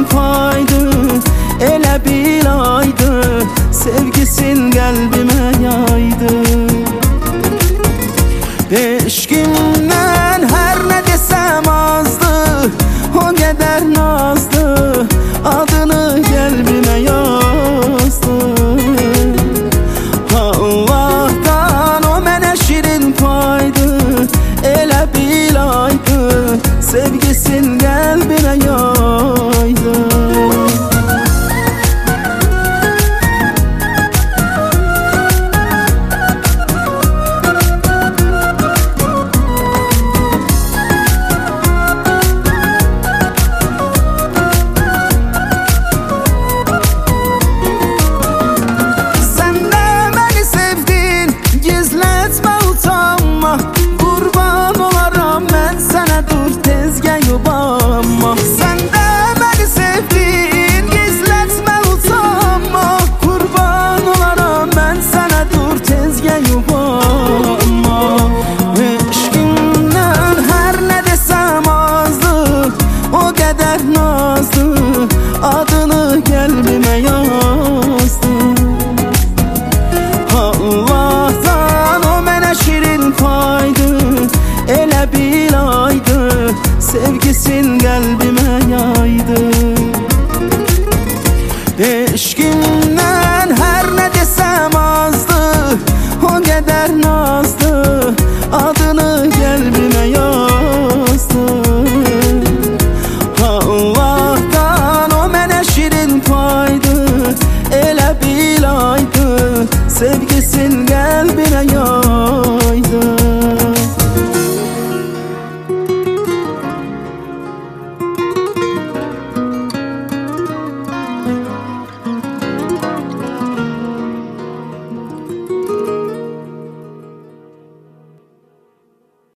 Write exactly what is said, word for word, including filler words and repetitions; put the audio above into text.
paydı, elə bilaydı, sevgisin qəlbimə yaydı. Eşqimdən hər nə desəm azdı, o qədər nazdı, adını qəlbimə yazdı. Allah'tan o mənə şirin paydı, elə bilaydı, sevgisin qəlbimə yaydı. Adını qəlbimə yazdı. Allah'tan o mənə şirin paydı, elə bilaydı, sevgisin qəlbimə yaydı.